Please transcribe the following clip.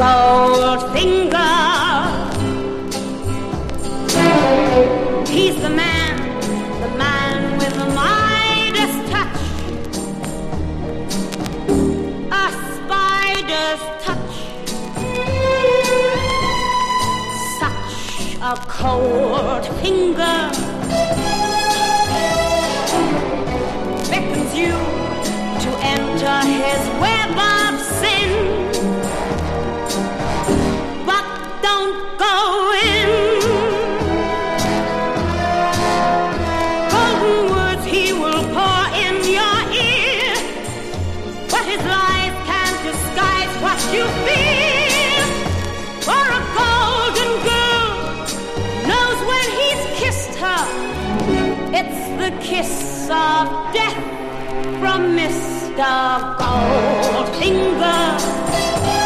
Goldfinger. He's the man with the Midas touch, a spider's touch, such a cold finger beckons you to enter his web of sin. Don't go in. Golden words he will pour in your ear, but his lies can't disguise what you feel. For a golden girl knows when he's kissed her, it's the kiss of death from Mr. Goldfinger.